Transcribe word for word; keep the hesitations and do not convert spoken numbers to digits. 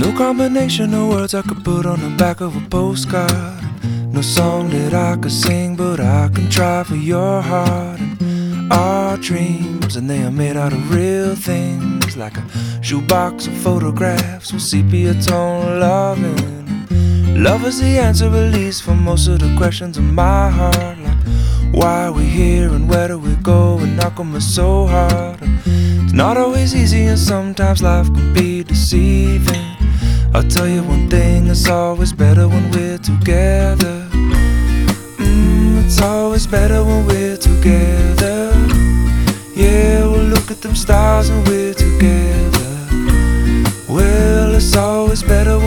No combination of words I could put on the back of a postcard. No song that I could sing, but I can try for your heart. And our dreams, and they are made out of real things, like a shoebox of photographs with sepia tone loving. Love is the answer, at least, for most of the questions in my heart, like why are we here and where do we go, and how come it's so hard. And it's not always easy, and sometimes life can be deceiving. I'll tell you one thing, it's always better when we're together. Mm, it's always better when we're together. Yeah, we'll look at them stars and we're together. Well, it's always better when